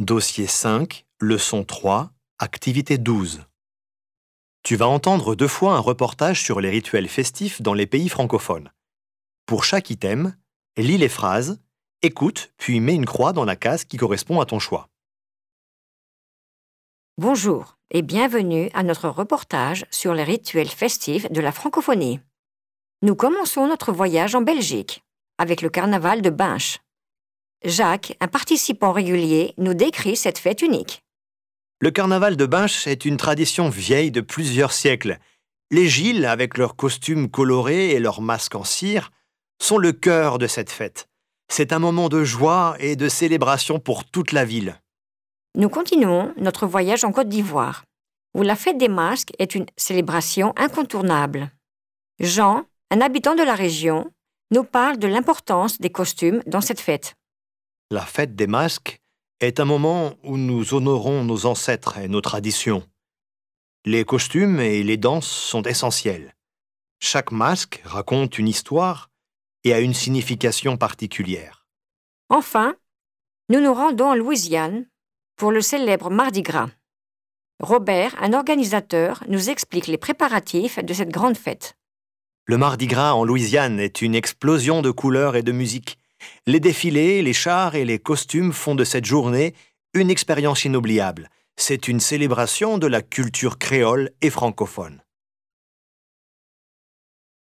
Dossier 5, leçon 3, activité 12. Tu vas entendre 2 fois un reportage sur les rituels festifs dans les pays francophones. Pour chaque item, lis les phrases, écoute, puis mets une croix dans la case qui correspond à ton choix. Bonjour et bienvenue à notre reportage sur les rituels festifs de la francophonie. Nous commençons notre voyage en Belgique avec le carnaval de Binche. Jacques, un participant régulier, nous décrit cette fête unique. Le carnaval de Binche est une tradition vieille de plusieurs siècles. Les Gilles, avec leurs costumes colorés et leurs masques en cire, sont le cœur de cette fête. C'est un moment de joie et de célébration pour toute la ville. Nous continuons notre voyage en Côte d'Ivoire, où la fête des masques est une célébration incontournable. Jean, un habitant de la région, nous parle de l'importance des costumes dans cette fête. La fête des masques est un moment où nous honorons nos ancêtres et nos traditions. Les costumes et les danses sont essentiels. Chaque masque raconte une histoire et a une signification particulière. Enfin, nous nous rendons en Louisiane pour le célèbre Mardi Gras. Robert, un organisateur, nous explique les préparatifs de cette grande fête. Le Mardi Gras en Louisiane est une explosion de couleurs et de musique. Les défilés, les chars et les costumes font de cette journée une expérience inoubliable. C'est une célébration de la culture créole et francophone.